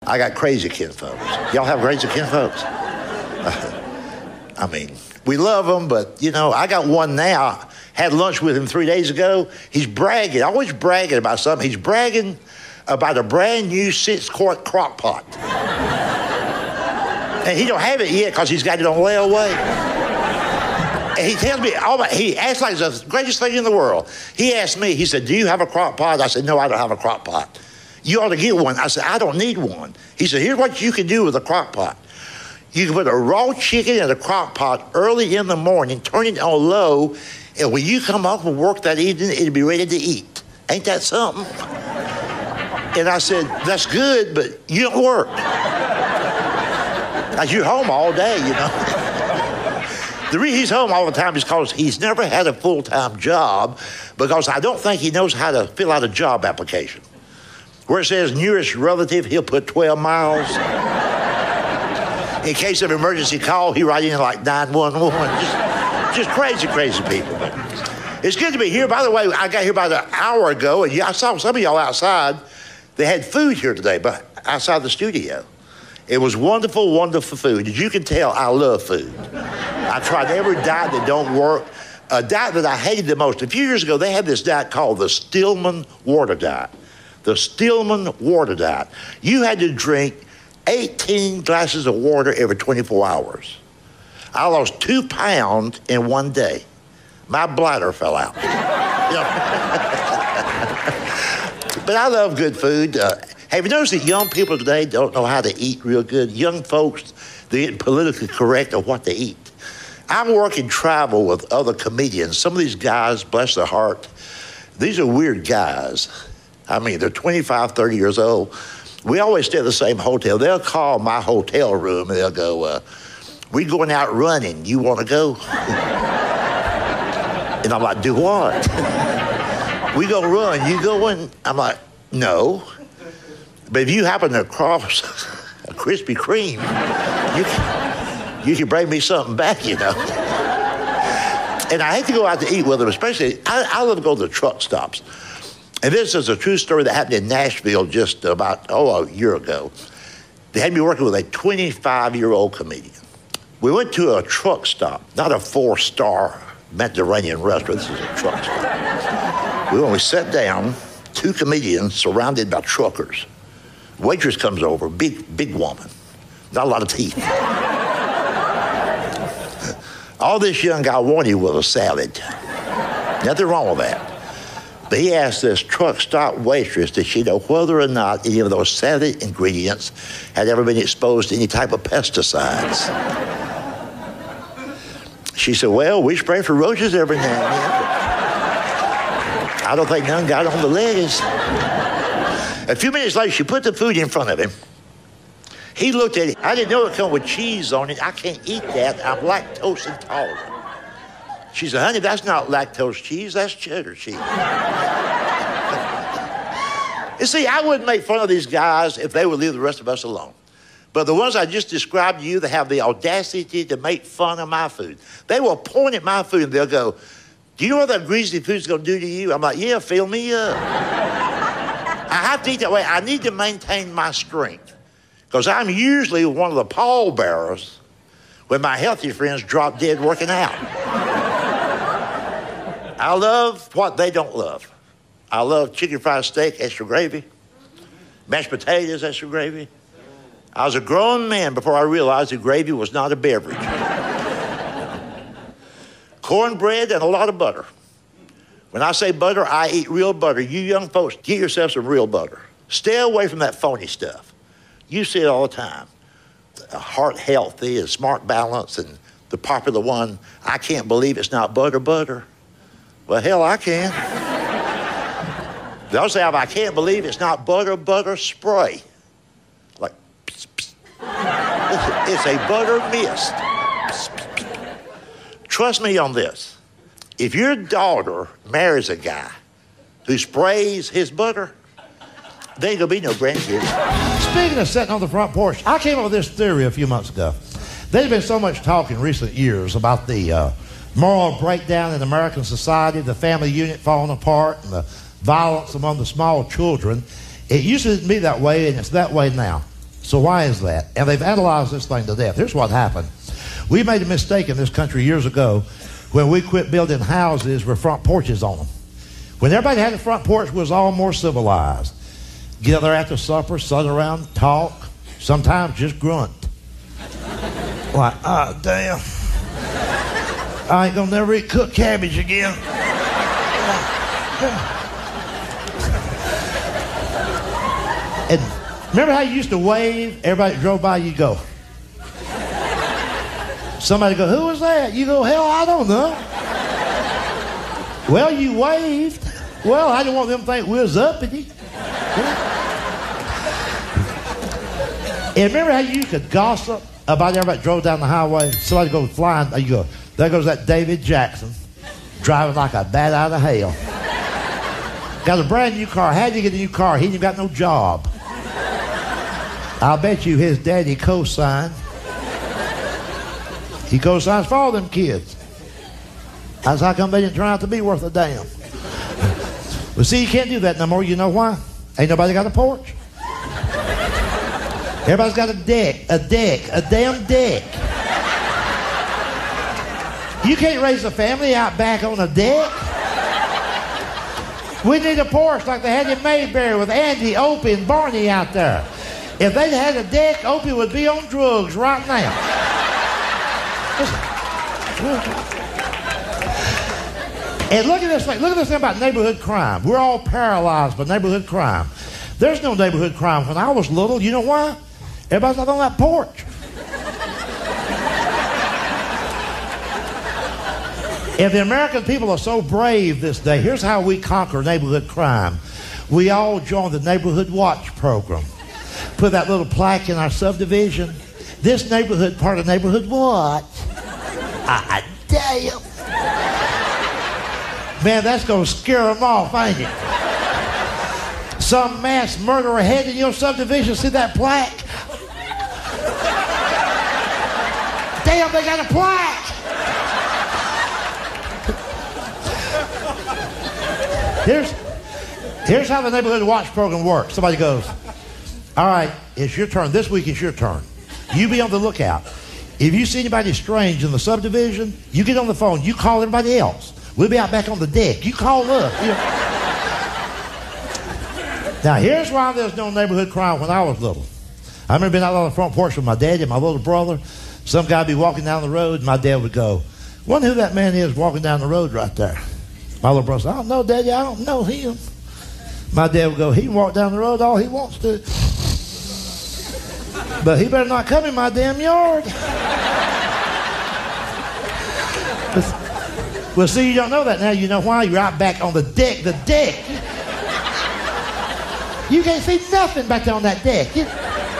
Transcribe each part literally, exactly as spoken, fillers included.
I got crazy kinfolks. Y'all have crazy kinfolks? I mean, we love them, but, you know, I got one now. Had lunch with him three days ago. He's bragging, always bragging about something. He's bragging about a brand new six-quart crock pot. And he don't have it yet because he's got it on layaway. And he tells me, oh my, he acts like it's the greatest thing in the world. He asked me, he said, do you have a crock pot? I said, no, I don't have a crock pot. You ought to get one. I said, I don't need one. He said, here's what you can do with a crock pot. You can put a raw chicken in a crock pot early in the morning, turn it on low, and when you come off from work that evening, it'll be ready to eat. Ain't that something? And I said, that's good, but you don't work. Like you're home all day, you know. The reason he's home all the time is because he's never had a full-time job, because I don't think he knows how to fill out a job application. Where it says nearest relative, he'll put twelve miles. In case of emergency call, he write in like nine one one. Just, just crazy, crazy people. But it's good to be here. By the way, I got here about an hour ago, and I saw some of y'all outside. They had food here today, but outside the studio. It was wonderful, wonderful food. As you can tell, I love food. I tried every diet that don't work. A diet that I hated the most. A few years ago, they had this diet called the Stillman Water Diet. The Stillman Water Diet. You had to drink eighteen glasses of water every twenty-four hours. I lost two pounds in one day. My bladder fell out. But I love good food. Uh, have you noticed that young people today don't know how to eat real good? Young folks, they get politically correct on what they eat. I work and travel with other comedians. Some of these guys, bless their heart, these are weird guys. I mean, they're twenty-five, thirty years old. We always stay at the same hotel. They'll call my hotel room and they'll go, uh, we going out running. You want to go? And I'm like, do what? We gonna run. You going? I'm like, no. But if you happen to cross a Krispy Kreme, you can, you can bring me something back, you know. And I hate to go out to eat with them, especially, I, I love to go to the truck stops. And this is a true story that happened in Nashville just about, oh, a year ago. They had me working with a twenty-five-year-old comedian. We went to a truck stop, not a four-star Mediterranean restaurant. This is a truck stop. We only sat down, two comedians surrounded by truckers. Waitress comes over, big, big woman, not a lot of teeth. All this young guy wanted was a salad. Nothing wrong with that. But he asked this truck stop waitress, did she know whether or not any of those salad ingredients had ever been exposed to any type of pesticides? She said, well, we spray for roaches every now and then. I don't think none got on the lettuce. A few minutes later, she put the food in front of him. He looked at it. I didn't know it come with cheese on it. I can't eat that. I'm lactose intolerant. She said, honey, that's not lactose cheese. That's cheddar cheese. You see, I wouldn't make fun of these guys if they would leave the rest of us alone. But the ones I just described to you, they have the audacity to make fun of my food. They will point at my food and they'll go, do you know what that greasy food's gonna do to you? I'm like, yeah, fill me up. I have to eat that way. I need to maintain my strength because I'm usually one of the pallbearers when my healthy friends drop dead working out. I love what they don't love. I love chicken fried steak, extra gravy, mashed potatoes, extra gravy. I was a grown man before I realized that gravy was not a beverage. Cornbread and a lot of butter. When I say butter, I eat real butter. You young folks, get yourself some real butter. Stay away from that phony stuff. You see it all the time. Heart healthy and smart balance and the popular one, I can't believe it's not butter butter. Well, hell, I can. They'll say, I can't believe it's not butter butter spray. Like, pss, pss. It's a butter mist. Pss, pss, pss. Trust me on this. If your daughter marries a guy who sprays his butter, there ain't gonna be no grandkids. Speaking of sitting on the front porch, I came up with this theory a few months ago. There's been so much talk in recent years about the uh, moral breakdown in American society, the family unit falling apart, and the violence among the small children. It used to be that way, and it's that way now. So why is that? And they've analyzed this thing to death. Here's what happened. We made a mistake in this country years ago when we quit building houses with front porches on them. When everybody had a front porch, it was all more civilized. Get there after supper, sit around, talk, sometimes just grunt. Like, ah, damn. I ain't gonna never eat cooked cabbage again. And remember how you used to wave? Everybody that drove by, you go. Somebody go, who was that? You go, hell, I don't know. Well, you waved. Well, I didn't want them to think we was uppity. And remember how you could gossip about everybody that drove down the highway? Somebody goes flying, you go, there goes that David Jackson, driving like a bat out of hell. Got a brand new car. How'd you get a new car? He ain't got no job. I'll bet you his daddy co-signed. He co-signs for all them kids. That's how come they didn't turn out to be worth a damn. Well, see, you can't do that no more. You know why? Ain't nobody got a porch. Everybody's got a deck, a deck, a damn deck. You can't raise a family out back on a deck. We need a porch like they had in Mayberry with Andy, Opie, and Barney out there. If they'd had a deck, Opie would be on drugs right now. And look at this thing. Look at this thing about neighborhood crime. We're all paralyzed by neighborhood crime. There's no neighborhood crime when I was little. You know why? Everybody's out on that porch. If the American people are so brave this day, here's how we conquer neighborhood crime. We all join the Neighborhood Watch program. Put that little plaque in our subdivision. This neighborhood part of Neighborhood Watch. Ah, damn. Man, that's going to scare them off, ain't it? Some mass murderer head in your subdivision, see that plaque? Damn, they got a plaque. Here's, here's how the Neighborhood Watch program works. Somebody goes, all right, it's your turn. This week it's your turn. You be on the lookout. If you see anybody strange in the subdivision, you get on the phone. You call everybody else. We'll be out back on the deck. You call us. You know. Now, here's why there's no neighborhood crime when I was little. I remember being out on the front porch with my daddy and my little brother. Some guy would be walking down the road, and my dad would go, wonder who that man is walking down the road right there. My little brother said, I don't know, Daddy. I don't know him. My dad would go, he can walk down the road all he wants to. But he better not come in my damn yard. Well, see, you don't know that now. You know why? You're out back on the deck. The deck. You can't see nothing back there on that deck. You...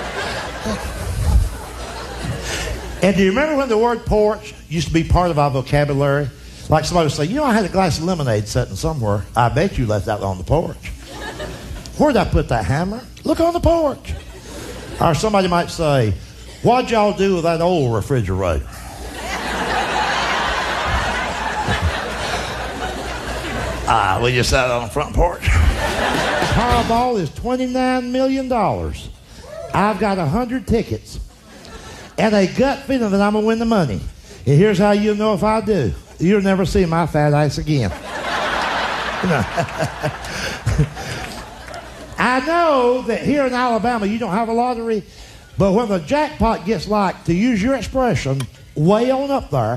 And do you remember when the word porch used to be part of our vocabulary? Like somebody would say, you know, I had a glass of lemonade sitting somewhere. I bet you left that on the porch. Where'd I put that hammer? Look on the porch. Or somebody might say, what'd y'all do with that old refrigerator? Ah, we just sat on the front porch. Powerball is twenty-nine million dollars. I've got one hundred tickets. And a gut feeling that I'm going to win the money. And here's how you'll know if I do. You'll never see my fat ass again. I know that here in Alabama you don't have a lottery, but when the jackpot gets like, to use your expression, way on up there,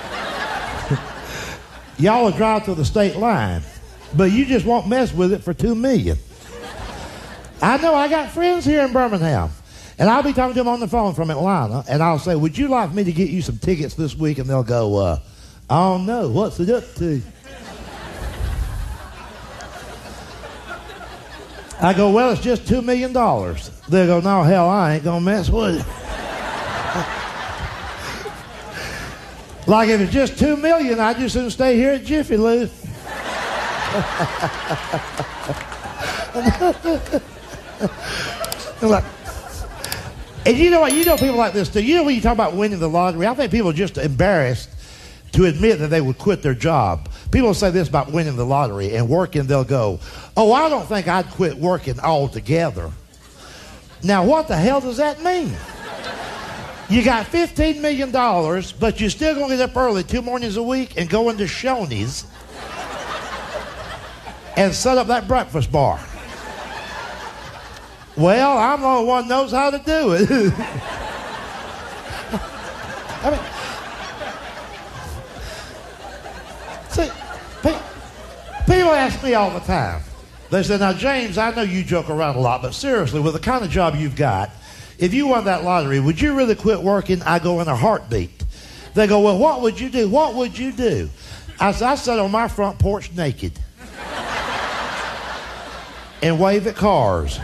y'all will drive to the state line, but you just won't mess with it for two million. I know I got friends here in Birmingham, and I'll be talking to them on the phone from Atlanta, and I'll say, would you like me to get you some tickets this week? And they'll go, uh, I don't know, what's it up to? I go, well, it's just two million dollars. They go, no, hell, I ain't gonna mess with it. Like if it's just two million, I just shouldn't stay here at Jiffy Lube. Like, and you know what? You know people like this too. You know when you talk about winning the lottery, I think people are just embarrassed to admit that they would quit their job. People say this about winning the lottery and working. They'll go, oh, I don't think I'd quit working altogether. Now, what the hell does that mean? You got fifteen million dollars, but you're still going to get up early two mornings a week and go into Shoney's and set up that breakfast bar. Well, I'm the only one who knows how to do it. I mean, see, pe- people ask me all the time. They say, now, James, I know you joke around a lot, but seriously, with the kind of job you've got, if you won that lottery, would you really quit working? I go in a heartbeat. They go, well, what would you do? What would you do? I said, I sit on my front porch naked and wave at cars.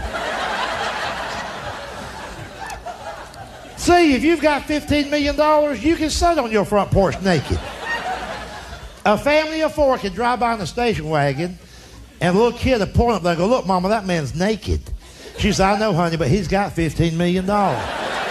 See, if you've got fifteen million dollars, you can sit on your front porch naked. A family of four can drive by in a station wagon, and a little kid will point up there and go, look, Mama, that man's naked. She said, I know, honey, but he's got fifteen million dollars.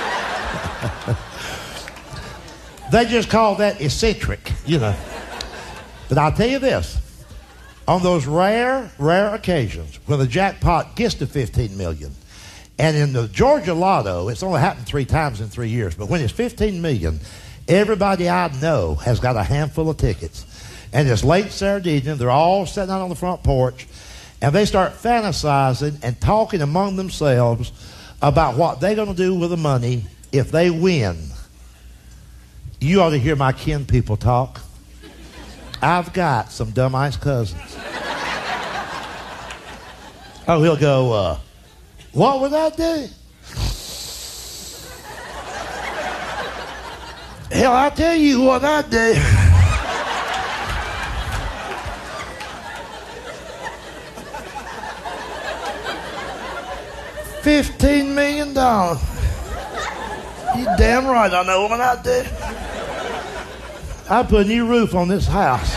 They just call that eccentric, you know. But I'll tell you this. On those rare, rare occasions when the jackpot gets to fifteen million dollars, and in the Georgia Lotto, it's only happened three times in three years, but when it's fifteen million dollars, everybody I know has got a handful of tickets. And it's late Saturday evening, they're all sitting out on the front porch, and they start fantasizing and talking among themselves about what they're going to do with the money if they win. You ought to hear my kin people talk. I've got some dumb-ice cousins. Oh, he'll go, uh, what would I do? Hell, I'll tell you what I'd do. Fifteen million dollars. You damn right I know what I'd do. I'd put a new roof on this house.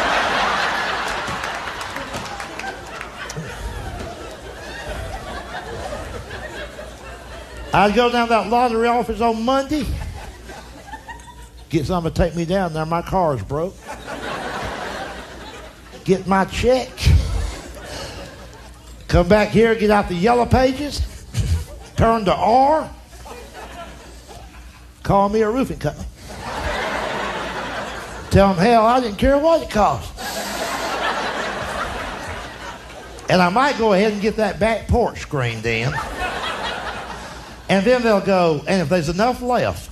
I'd go down to that lottery office on Monday, get somebody to take me down there. My car's broke. Get my check. Come back here, get out the yellow pages, turn to R, call me a roofing company. Tell them, hell, I didn't care what it cost. And I might go ahead and get that back porch screened in. And then they'll go, and if there's enough left,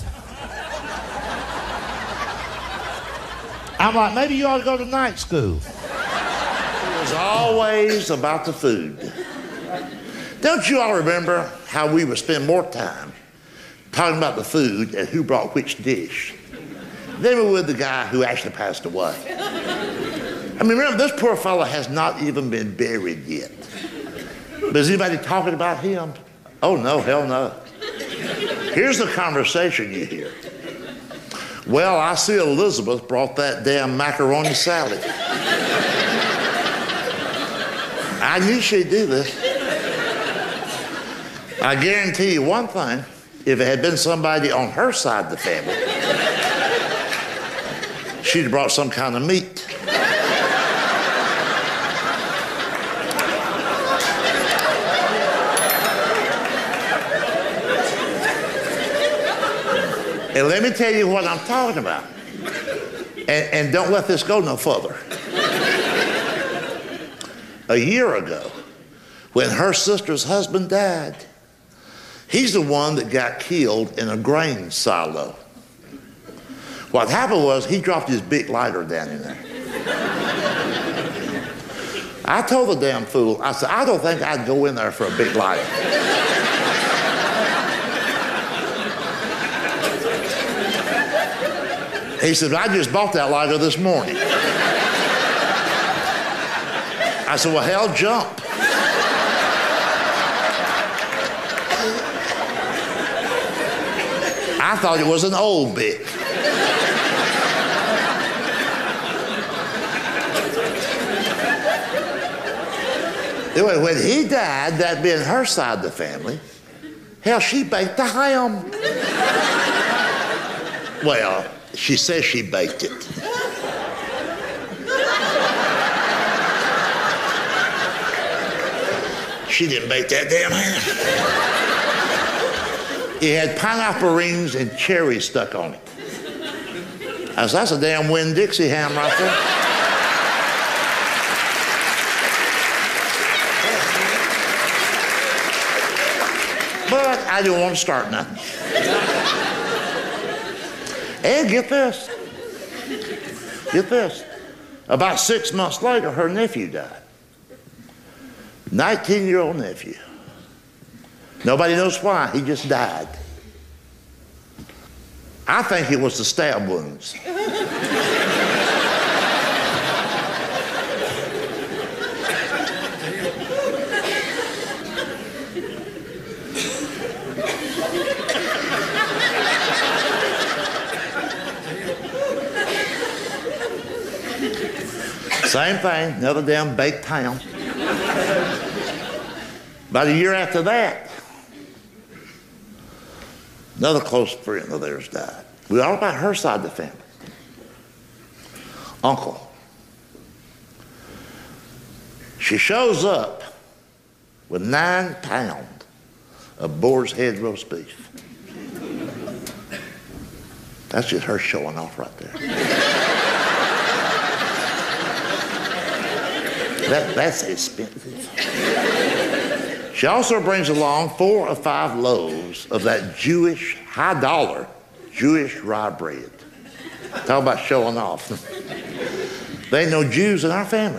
I'm like, maybe you ought to go to night school. It was always about the food. Don't you all remember how we would spend more time talking about the food and who brought which dish than we would the guy who actually passed away? I mean, remember, this poor fellow has not even been buried yet. But is anybody talking about him? Oh, no, hell no. Here's the conversation you hear. Well, I see Elizabeth brought that damn macaroni salad. I knew she'd do this. I guarantee you one thing, if it had been somebody on her side of the family, she'd have brought some kind of meat. And let me tell you what I'm talking about. And, and don't let this go no further. A year ago, when her sister's husband died, he's the one that got killed in a grain silo. What happened was he dropped his big lighter down in there. I told the damn fool, I said, I don't think I'd go in there for a big lighter. He said, I just bought that lighter this morning. I said, well, hell, jump. I thought it was an old bit. Anyway, when he died, that being her side of the family, hell, she baked the ham. Well, she says she baked it. She didn't bake that damn ham. It had pineapple rings and cherries stuck on it. I said, that's a damn Winn-Dixie ham right there. But I didn't want to start nothing. And get this. Get this. About six months later, her nephew died. nineteen-year-old nephew. Nobody knows why. He just died. I think it was the stab wounds. Same thing, another damn baked ham. About a year after that, another close friend of theirs died. We were all about her side of the family. Uncle. She shows up with nine pounds of boar's head roast beef. That's just her showing off right there. That, that's expensive. She also brings along four or five loaves of that Jewish, high dollar, Jewish rye bread. Talk about showing off. There ain't no Jews in our family.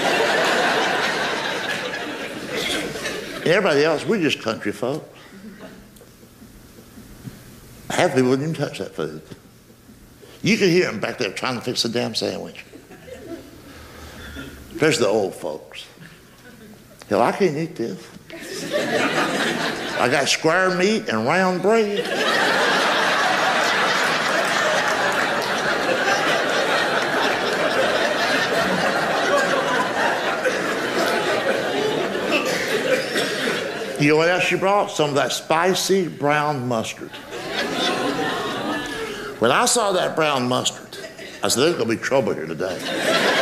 And everybody else, we're just country folk. Half people wouldn't even touch that food. You could hear them back there trying to fix a damn sandwich. Especially the old folks. Hell, I can't eat this. I got square meat and round bread. You know what else she brought? Some of that spicy brown mustard. When I saw that brown mustard, I said, there's going to be trouble here today.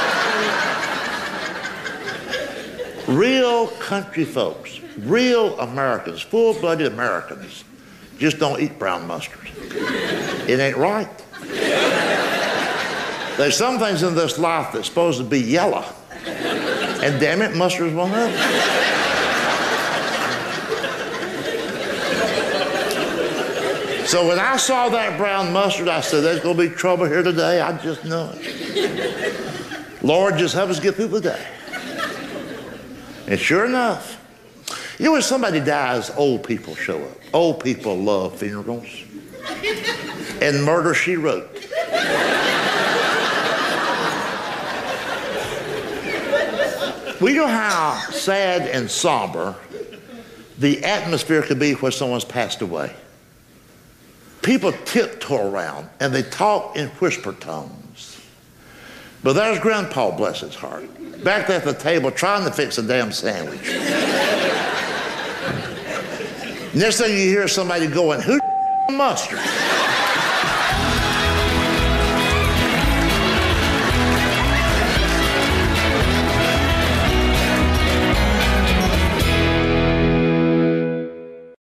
Real country folks, real Americans, full-blooded Americans, just don't eat brown mustard. It ain't right. There's some things in this life that's supposed to be yellow. And damn it, mustard is one of them. So when I saw that brown mustard, I said, there's going to be trouble here today. I just know it. Lord, just help us get through the day. And sure enough, you know when somebody dies, old people show up. Old people love funerals. And Murder, She Wrote. We know how sad and somber the atmosphere could be when someone's passed away. People tiptoe around and they talk in whisper tones. But there's Grandpa, bless his heart, back there at the table trying to fix a damn sandwich. Next thing you hear somebody going, who mustard?